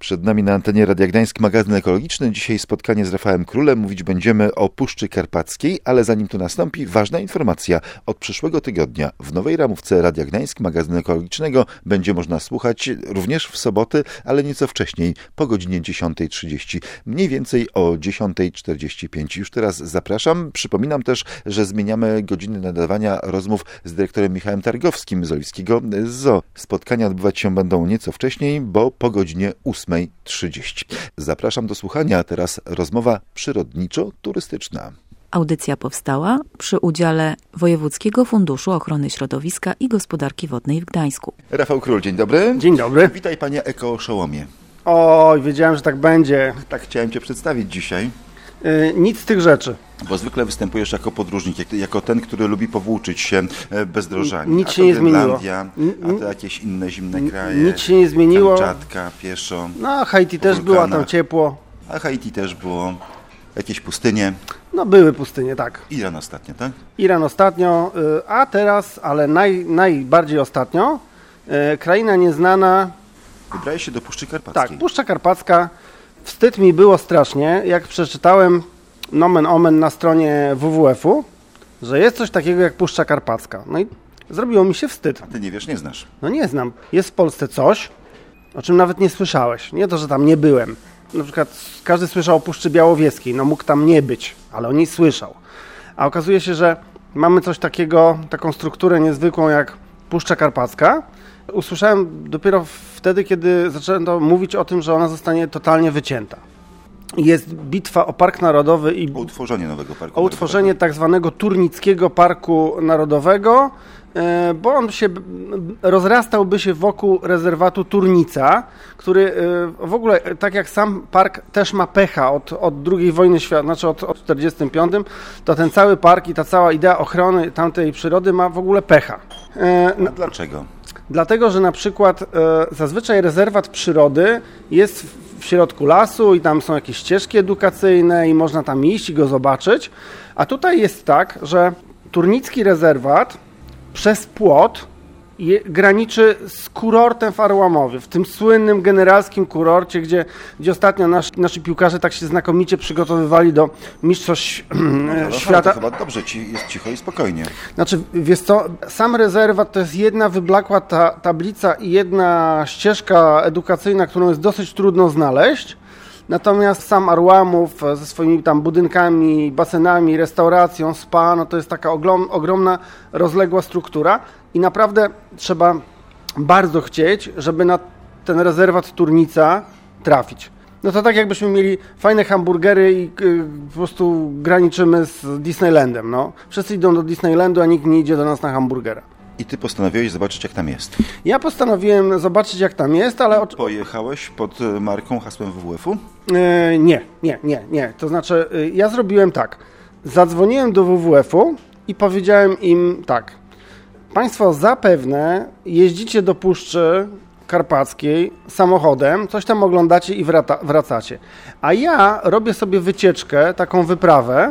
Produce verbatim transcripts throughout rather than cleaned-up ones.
Przed nami na antenie Radia Gdańsk magazyn ekologiczny. Dzisiaj spotkanie z Rafałem Królem. Mówić będziemy o Puszczy Karpackiej, ale zanim to nastąpi, ważna informacja. Od przyszłego tygodnia w nowej ramówce Radia Gdańsk magazynu ekologicznego będzie można słuchać również w soboty, ale nieco wcześniej, po godzinie dziesiąta trzydzieści. Mniej więcej o dziesiąta czterdzieści pięć. Już teraz zapraszam. Przypominam też, że zmieniamy godziny nadawania rozmów z dyrektorem Michałem Targowskim z Oliwskiego Zoo. Spotkania odbywać się będą nieco wcześniej, bo po godzinie ósma trzydzieści. Zapraszam do słuchania, a teraz rozmowa przyrodniczo-turystyczna. Audycja powstała przy udziale Wojewódzkiego Funduszu Ochrony Środowiska i Gospodarki Wodnej w Gdańsku. Rafał Król, dzień dobry. Dzień dobry. Witaj panie Eko-Oszołomie. Oj, wiedziałem, że tak będzie. Tak chciałem cię przedstawić dzisiaj. Yy, nic z tych rzeczy. Bo zwykle występujesz jako podróżnik, jak, jako ten, który lubi powłóczyć się bezdrożami. Nic się nie zmieniło. A to jakieś inne zimne kraje. Nic się nie zmieniło. Kamczatka, pieszo. No, Haiti też była, tam ciepło. A Haiti też było. Jakieś pustynie. No, były pustynie, tak. Iran ostatnio, tak? Iran ostatnio, yy, a teraz, ale naj, najbardziej ostatnio, yy, kraina nieznana. Wybrałeś się do Puszczy Karpackiej. Tak, Puszcza Karpacka. Wstyd mi było strasznie, jak przeczytałem nomen omen na stronie W W F-u, że jest coś takiego jak Puszcza Karpacka. No i zrobiło mi się wstyd. A ty nie wiesz, nie znasz. No nie znam. Jest w Polsce coś, o czym nawet nie słyszałeś. Nie to, że tam nie byłem. Na przykład każdy słyszał o Puszczy Białowieskiej, no mógł tam nie być, ale o niej słyszał. A okazuje się, że mamy coś takiego, taką strukturę niezwykłą jak Puszcza Karpacka. Usłyszałem dopiero wtedy, kiedy zaczęto mówić o tym, że ona zostanie totalnie wycięta. Jest bitwa o Park Narodowy i o utworzenie nowego parku. O utworzenie tak zwanego Turnickiego Parku Narodowego, bo on się rozrastałby się wokół rezerwatu Turnica, który w ogóle, tak jak sam park też ma pecha od, od drugiej wojny światowej, znaczy od, od czterdziestym piątym, to ten cały park i ta cała idea ochrony tamtej przyrody ma w ogóle pecha. A dlaczego? Dlatego, że na przykład e, zazwyczaj rezerwat przyrody jest w, w środku lasu i tam są jakieś ścieżki edukacyjne i można tam iść i go zobaczyć, a tutaj jest tak, że Turnicki rezerwat przez płot je, graniczy z kurortem w Arłamowie, w tym słynnym generalskim kurorcie, gdzie, gdzie ostatnio nasz, nasi piłkarze tak się znakomicie przygotowywali do mistrzostw no, no, świata. To chyba dobrze, ci jest cicho i spokojnie. Znaczy, wiesz co, sam rezerwat to jest jedna wyblakła ta, tablica i jedna ścieżka edukacyjna, którą jest dosyć trudno znaleźć. Natomiast sam Arłamów ze swoimi tam budynkami, basenami, restauracją, spa, no to jest taka ogrom, ogromna, rozległa struktura i naprawdę trzeba bardzo chcieć, żeby na ten rezerwat Turnica trafić. No to tak jakbyśmy mieli fajne hamburgery i yy, po prostu graniczymy z Disneylandem, no. Wszyscy idą do Disneylandu, a nikt nie idzie do nas na hamburgera. I ty postanowiłeś zobaczyć, jak tam jest. Ja postanowiłem zobaczyć, jak tam jest, ale... Pojechałeś pod marką, hasłem W W F-u? Yy, nie, nie, nie, nie. To znaczy, yy, ja zrobiłem tak. Zadzwoniłem do W W F-u i powiedziałem im tak. Państwo zapewne jeździcie do Puszczy Karpackiej samochodem, coś tam oglądacie i wraca, wracacie. A ja robię sobie wycieczkę, taką wyprawę,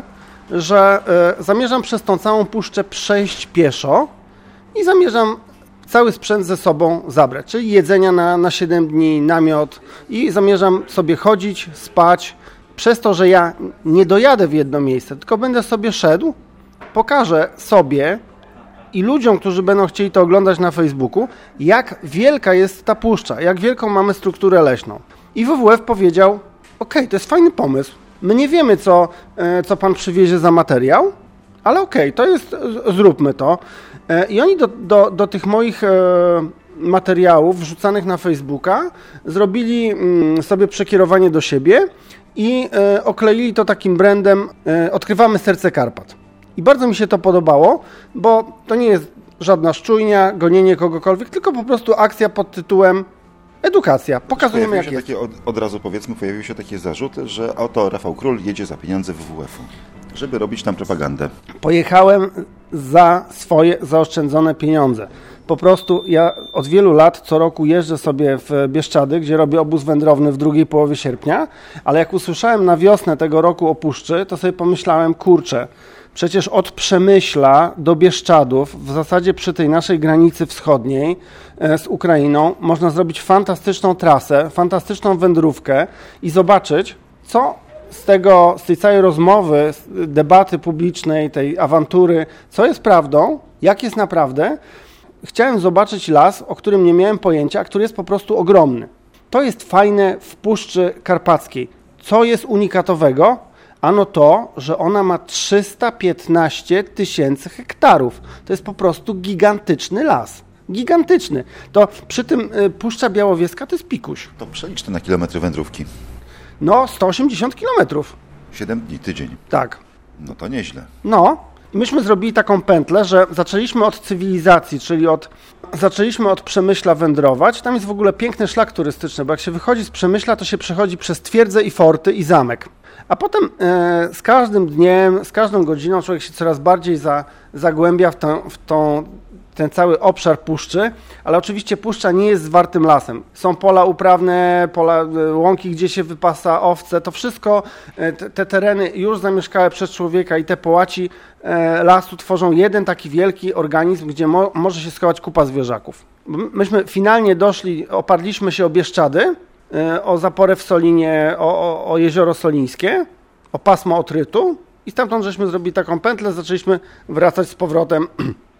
że yy, zamierzam przez tą całą puszczę przejść pieszo i zamierzam cały sprzęt ze sobą zabrać, czyli jedzenia na, na siedem dni, namiot i zamierzam sobie chodzić, spać. Przez to, że ja nie dojadę w jedno miejsce, tylko będę sobie szedł, pokażę sobie i ludziom, którzy będą chcieli to oglądać na Facebooku, jak wielka jest ta puszcza, jak wielką mamy strukturę leśną. I W W F powiedział, okej, okay, to jest fajny pomysł, my nie wiemy, co, co pan przywiezie za materiał, ale okej, okay, to jest, zróbmy to. I oni do, do, do tych moich e, materiałów wrzucanych na Facebooka zrobili mm, sobie przekierowanie do siebie i e, okleili to takim brandem e, Odkrywamy serce Karpat. I bardzo mi się to podobało, bo to nie jest żadna szczujnia, gonienie kogokolwiek, tylko po prostu akcja pod tytułem edukacja. Pokazujemy, jak jest. Takie od, od razu powiedzmy, pojawił się taki zarzut, że oto Rafał Król jedzie za pieniądze W W F-u. Żeby robić tam propagandę. Pojechałem za swoje zaoszczędzone pieniądze. Po prostu ja od wielu lat co roku jeżdżę sobie w Bieszczady, gdzie robię obóz wędrowny w drugiej połowie sierpnia, ale jak usłyszałem na wiosnę tego roku o puszczy, to sobie pomyślałem, kurczę, przecież od Przemyśla do Bieszczadów, w zasadzie przy tej naszej granicy wschodniej z Ukrainą, można zrobić fantastyczną trasę, fantastyczną wędrówkę i zobaczyć, co z tego, z tej całej rozmowy, debaty publicznej, tej awantury, co jest prawdą, jak jest naprawdę. Chciałem zobaczyć las, o którym nie miałem pojęcia, a który jest po prostu ogromny. To jest fajne w Puszczy Karpackiej. Co jest unikatowego? Ano to, że ona ma trzysta piętnaście tysięcy hektarów. To jest po prostu gigantyczny las. Gigantyczny. To przy tym y, Puszcza Białowieska to jest pikuś. To przelicz to na kilometry wędrówki. No, sto osiemdziesiąt kilometrów. siedem dni, tydzień. Tak. No to nieźle. No, myśmy zrobili taką pętlę, że zaczęliśmy od cywilizacji, czyli od, zaczęliśmy od Przemyśla wędrować. Tam jest w ogóle piękny szlak turystyczny, bo jak się wychodzi z Przemyśla, to się przechodzi przez twierdzę i forty i zamek. A potem e, z każdym dniem, z każdą godziną człowiek się coraz bardziej za, zagłębia w, tę, w tą, ten cały obszar puszczy, ale oczywiście puszcza nie jest zwartym lasem. Są pola uprawne, pola, łąki, gdzie się wypasa owce, to wszystko, te, te tereny już zamieszkałe przez człowieka i te połaci e, lasu tworzą jeden taki wielki organizm, gdzie mo, może się schować kupa zwierzaków. Myśmy finalnie doszli, oparliśmy się o Bieszczady, e, o zaporę w Solinie, o, o, o jezioro Solińskie, o pasmo Otrytu i stamtąd żeśmy zrobili taką pętlę, zaczęliśmy wracać z powrotem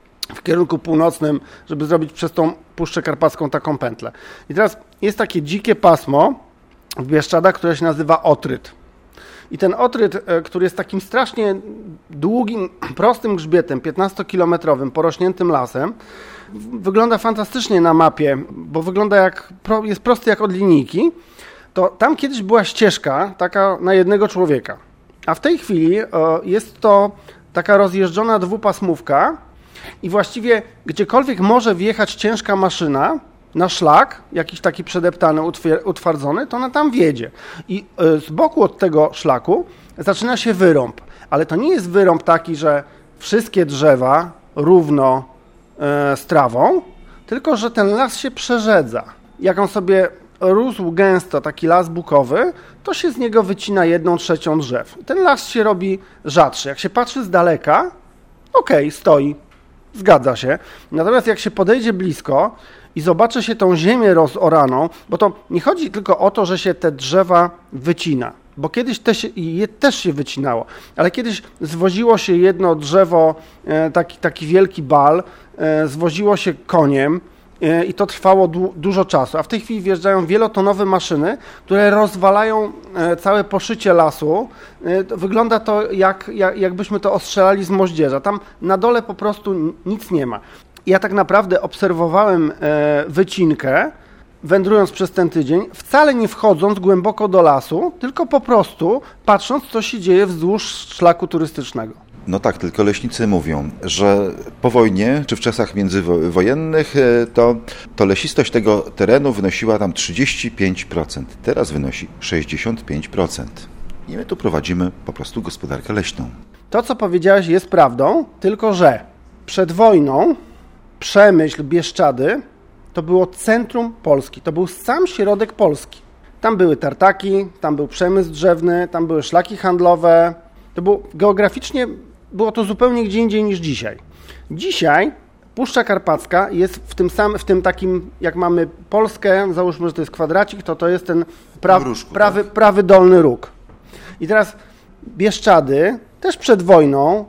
w kierunku północnym, żeby zrobić przez tą Puszczę Karpacką taką pętlę. I teraz jest takie dzikie pasmo w Bieszczadach, które się nazywa Otryt. I ten Otryt, który jest takim strasznie długim, prostym grzbietem, piętnastokilometrowym, porośniętym lasem, wygląda fantastycznie na mapie, bo wygląda jak, jest prosty jak od linijki, to tam kiedyś była ścieżka taka na jednego człowieka. A w tej chwili jest to taka rozjeżdżona dwupasmówka, i właściwie gdziekolwiek może wjechać ciężka maszyna na szlak, jakiś taki przedeptany, utwardzony, to ona tam wjedzie. I z boku od tego szlaku zaczyna się wyrąb. Ale to nie jest wyrąb taki, że wszystkie drzewa równo z trawą, tylko że ten las się przerzedza. Jak on sobie rósł gęsto, taki las bukowy, to się z niego wycina jedną trzecią drzew. Ten las się robi rzadszy. Jak się patrzy z daleka, okej, okay, stoi. Zgadza się. Natomiast jak się podejdzie blisko i zobaczy się tą ziemię rozoraną, bo to nie chodzi tylko o to, że się te drzewa wycina, bo kiedyś te się, je też się wycinało, ale kiedyś zwoziło się jedno drzewo, taki, taki wielki bal, zwoziło się koniem i to trwało du- dużo czasu, a w tej chwili wjeżdżają wielotonowe maszyny, które rozwalają całe poszycie lasu. Wygląda to jak, jak, jakbyśmy to ostrzelali z moździerza. Tam na dole po prostu nic nie ma. Ja tak naprawdę obserwowałem wycinkę, wędrując przez ten tydzień, wcale nie wchodząc głęboko do lasu, tylko po prostu patrząc, co się dzieje wzdłuż szlaku turystycznego. No tak, tylko leśnicy mówią, że po wojnie, czy w czasach międzywojennych, to, to lesistość tego terenu wynosiła tam trzydzieści pięć procent. Teraz wynosi sześćdziesiąt pięć procent. I my tu prowadzimy po prostu gospodarkę leśną. To, co powiedziałeś, jest prawdą, tylko że przed wojną Przemyśl, Bieszczady to było centrum Polski, to był sam środek Polski. Tam były tartaki, tam był przemysł drzewny, tam były szlaki handlowe. To było geograficznie było to zupełnie gdzie indziej niż dzisiaj. Dzisiaj Puszcza Karpacka jest w tym samym, w tym takim, jak mamy Polskę, załóżmy, że to jest kwadracik, to to jest ten pra, Wróżku, prawy, tak? prawy dolny róg. I teraz Bieszczady też przed wojną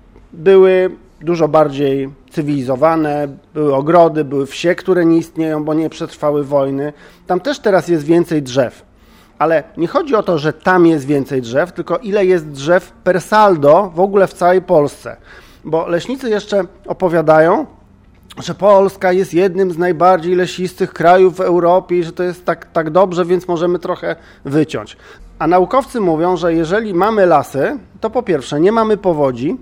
były dużo bardziej cywilizowane, były ogrody, były wsie, które nie istnieją, bo nie przetrwały wojny. Tam też teraz jest więcej drzew. Ale nie chodzi o to, że tam jest więcej drzew, tylko ile jest drzew per saldo w ogóle w całej Polsce. Bo leśnicy jeszcze opowiadają, że Polska jest jednym z najbardziej lesistych krajów w Europie i że to jest tak, tak dobrze, więc możemy trochę wyciąć. A naukowcy mówią, że jeżeli mamy lasy, to po pierwsze nie mamy powodzi,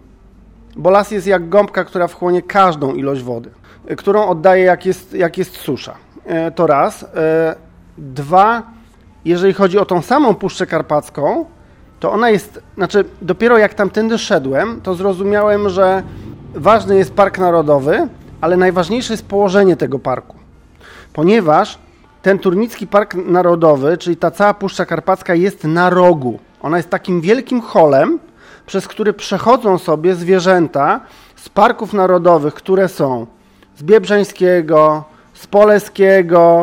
bo las jest jak gąbka, która wchłonie każdą ilość wody, którą oddaje jak jest, jak jest susza. To raz. Dwa, jeżeli chodzi o tą samą Puszczę Karpacką, to ona jest, znaczy dopiero jak tamtędy szedłem, to zrozumiałem, że ważny jest park narodowy, ale najważniejsze jest położenie tego parku. Ponieważ ten Turnicki Park Narodowy, czyli ta cała Puszcza Karpacka jest na rogu. Ona jest takim wielkim holem, przez który przechodzą sobie zwierzęta z parków narodowych, które są z Biebrzańskiego, z Poleskiego,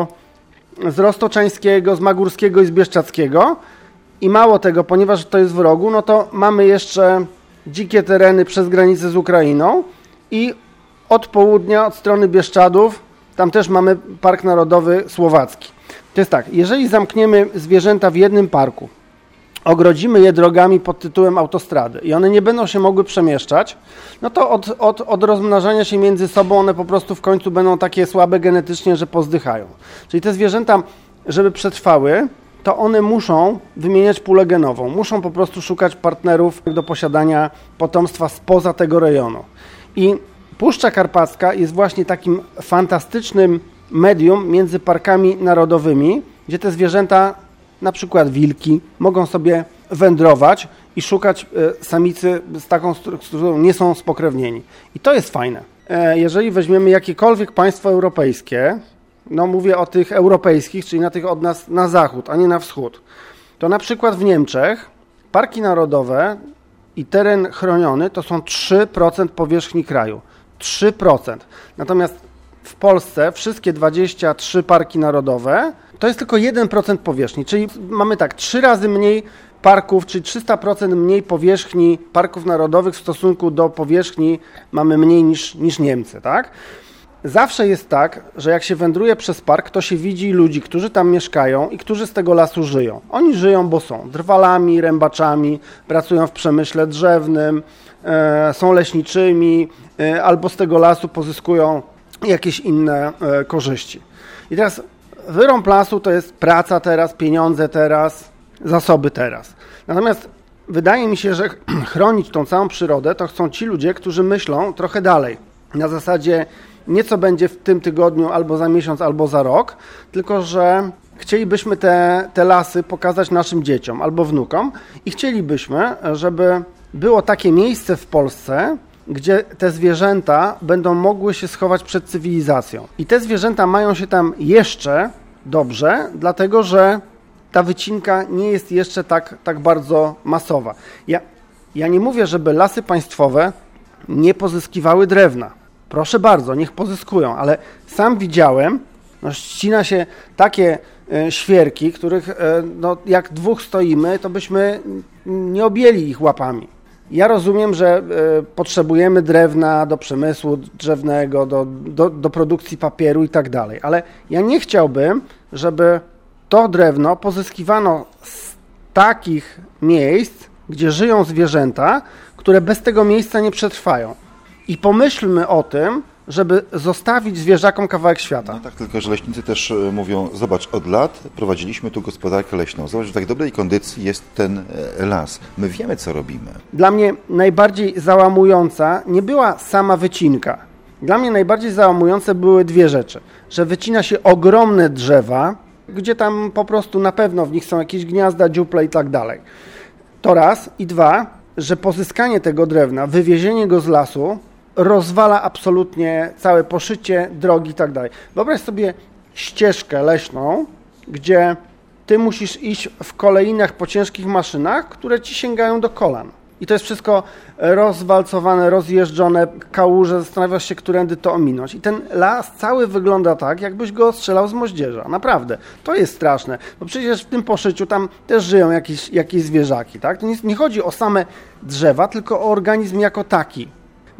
z Roztoczańskiego, z Magórskiego i z Bieszczadzkiego. I mało tego, ponieważ to jest w rogu, no to mamy jeszcze dzikie tereny przez granicę z Ukrainą i od południa, od strony Bieszczadów, tam też mamy Park Narodowy Słowacki. To jest tak, jeżeli zamkniemy zwierzęta w jednym parku, ogrodzimy je drogami pod tytułem autostrady i one nie będą się mogły przemieszczać, no to od, od, od rozmnażania się między sobą one po prostu w końcu będą takie słabe genetycznie, że pozdychają. Czyli te zwierzęta, żeby przetrwały, to one muszą wymieniać pulę genową, muszą po prostu szukać partnerów do posiadania potomstwa spoza tego rejonu. I Puszcza Karpacka jest właśnie takim fantastycznym medium między parkami narodowymi, gdzie te zwierzęta, na przykład wilki, mogą sobie wędrować i szukać samicy z taką, z którą nie są spokrewnieni. I to jest fajne. Jeżeli weźmiemy jakiekolwiek państwo europejskie, no mówię o tych europejskich, czyli na tych od nas na zachód, a nie na wschód, to na przykład w Niemczech parki narodowe i teren chroniony to są trzy procent powierzchni kraju. trzy procent. Natomiast w Polsce wszystkie dwadzieścia trzy parki narodowe to jest tylko jeden procent powierzchni, czyli mamy tak, trzy razy mniej parków, czyli trzysta procent mniej powierzchni parków narodowych w stosunku do powierzchni mamy mniej niż, niż Niemcy, tak? Zawsze jest tak, że jak się wędruje przez park, to się widzi ludzi, którzy tam mieszkają i którzy z tego lasu żyją. Oni żyją, bo są drwalami, rębaczami, pracują w przemyśle drzewnym, e, są leśniczymi, e, albo z tego lasu pozyskują jakieś inne e, korzyści. I teraz wyrąb lasu to jest praca teraz, pieniądze teraz, zasoby teraz. Natomiast wydaje mi się, że chronić tą całą przyrodę to chcą ci ludzie, którzy myślą trochę dalej. Na zasadzie nie co będzie w tym tygodniu, albo za miesiąc, albo za rok, tylko że chcielibyśmy te, te lasy pokazać naszym dzieciom albo wnukom i chcielibyśmy, żeby było takie miejsce w Polsce, gdzie te zwierzęta będą mogły się schować przed cywilizacją. I te zwierzęta mają się tam jeszcze dobrze, dlatego że ta wycinka nie jest jeszcze tak, tak bardzo masowa. Ja, ja nie mówię, żeby lasy państwowe nie pozyskiwały drewna. Proszę bardzo, niech pozyskują, ale sam widziałem, no, ścina się takie e, świerki, których e, no, jak dwóch stoimy, to byśmy nie objęli ich łapami. Ja rozumiem, że e, potrzebujemy drewna do przemysłu drzewnego, do, do, do produkcji papieru i tak dalej, ale ja nie chciałbym, żeby to drewno pozyskiwano z takich miejsc, gdzie żyją zwierzęta, które bez tego miejsca nie przetrwają. I pomyślmy o tym, żeby zostawić zwierzakom kawałek świata. No tak, tylko że leśnicy też mówią, zobacz, od lat prowadziliśmy tu gospodarkę leśną. Zobacz, w tak dobrej kondycji jest ten las. My wiemy, co robimy. Dla mnie najbardziej załamująca nie była sama wycinka. Dla mnie najbardziej załamujące były dwie rzeczy. Że wycina się ogromne drzewa, gdzie tam po prostu na pewno w nich są jakieś gniazda, dziuple i tak dalej. To raz. I dwa, że pozyskanie tego drewna, wywiezienie go z lasu rozwala absolutnie całe poszycie, drogi i tak dalej. Wyobraź sobie ścieżkę leśną, gdzie ty musisz iść w kolejnach po ciężkich maszynach, które ci sięgają do kolan. I to jest wszystko rozwalcowane, rozjeżdżone, kałuże, zastanawiasz się, którędy to ominąć. I ten las cały wygląda tak, jakbyś go strzelał z moździerza. Naprawdę. To jest straszne. Bo przecież w tym poszyciu tam też żyją jakieś, jakieś zwierzaki. Tak? To nie, nie chodzi o same drzewa, tylko o organizm jako taki.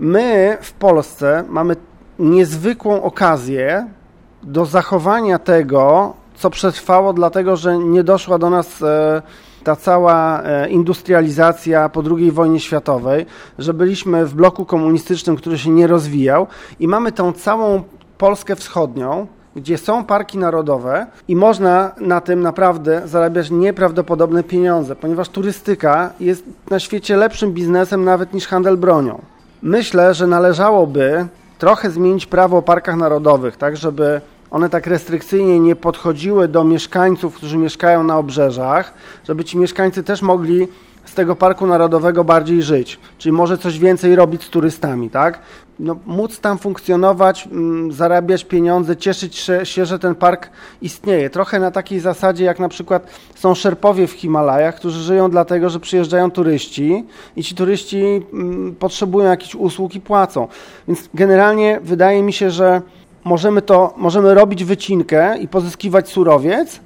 My w Polsce mamy niezwykłą okazję do zachowania tego, co przetrwało, dlatego że nie doszła do nas e, ta cała e, industrializacja po drugiej wojnie światowej, że byliśmy w bloku komunistycznym, który się nie rozwijał i mamy tą całą Polskę wschodnią, gdzie są parki narodowe i można na tym naprawdę zarabiać nieprawdopodobne pieniądze, ponieważ turystyka jest na świecie lepszym biznesem nawet niż handel bronią. Myślę, że należałoby trochę zmienić prawo o parkach narodowych, tak żeby one tak restrykcyjnie nie podchodziły do mieszkańców, którzy mieszkają na obrzeżach, żeby ci mieszkańcy też mogli z tego parku narodowego bardziej żyć, czyli może coś więcej robić z turystami, tak? No, móc tam funkcjonować, m, zarabiać pieniądze, cieszyć się, się, że ten park istnieje. Trochę na takiej zasadzie, jak na przykład są Szerpowie w Himalajach, którzy żyją dlatego, że przyjeżdżają turyści i ci turyści m, potrzebują jakichś usług i płacą. Więc generalnie wydaje mi się, że możemy to, możemy robić wycinkę i pozyskiwać surowiec,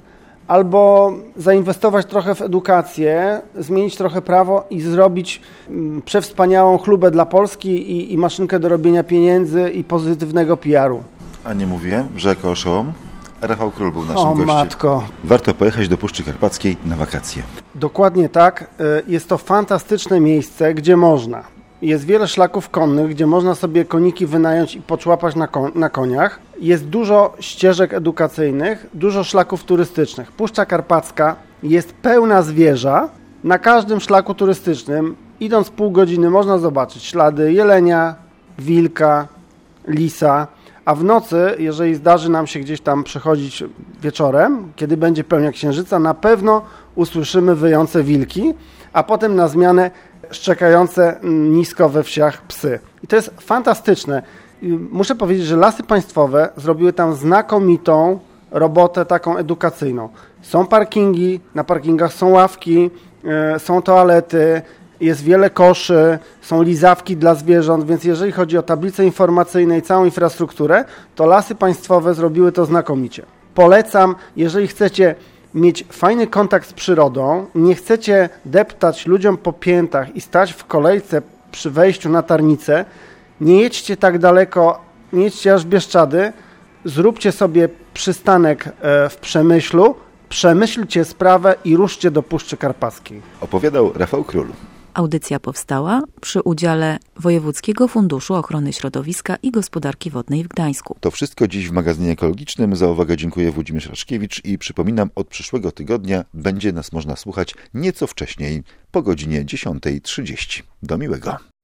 albo zainwestować trochę w edukację, zmienić trochę prawo i zrobić mm, przewspaniałą chlubę dla Polski i, i maszynkę do robienia pieniędzy i pozytywnego P R u. A nie mówiłem, że jako oszołom? Rafał Król był naszym o, gościem. matko. Warto pojechać do Puszczy Karpackiej na wakacje. Dokładnie tak. Jest to fantastyczne miejsce, gdzie można. Jest wiele szlaków konnych, gdzie można sobie koniki wynająć i poczłapać na, kon- na koniach. Jest dużo ścieżek edukacyjnych, dużo szlaków turystycznych. Puszcza Karpacka jest pełna zwierza. Na każdym szlaku turystycznym, idąc pół godziny, można zobaczyć ślady jelenia, wilka, lisa. A w nocy, jeżeli zdarzy nam się gdzieś tam przechodzić wieczorem, kiedy będzie pełnia księżyca, na pewno usłyszymy wyjące wilki, a potem na zmianę szczekające nisko we wsiach psy. I to jest fantastyczne. Muszę powiedzieć, że Lasy Państwowe zrobiły tam znakomitą robotę taką edukacyjną. Są parkingi, na parkingach są ławki, są toalety, jest wiele koszy, są lizawki dla zwierząt, więc jeżeli chodzi o tablice informacyjne i całą infrastrukturę, to Lasy Państwowe zrobiły to znakomicie. Polecam, jeżeli chcecie mieć fajny kontakt z przyrodą, nie chcecie deptać ludziom po piętach i stać w kolejce przy wejściu na Tarnicę, nie jedźcie tak daleko, nie jedźcie aż w Bieszczady, zróbcie sobie przystanek w Przemyślu, przemyślcie sprawę i ruszcie do Puszczy Karpackiej. Opowiadał Rafał Król. Audycja powstała przy udziale Wojewódzkiego Funduszu Ochrony Środowiska i Gospodarki Wodnej w Gdańsku. To wszystko dziś w magazynie ekologicznym. Za uwagę dziękuję Włodzimierz Raszkiewicz i przypominam, od przyszłego tygodnia będzie nas można słuchać nieco wcześniej, po godzinie dziesiątej trzydzieści. Do miłego.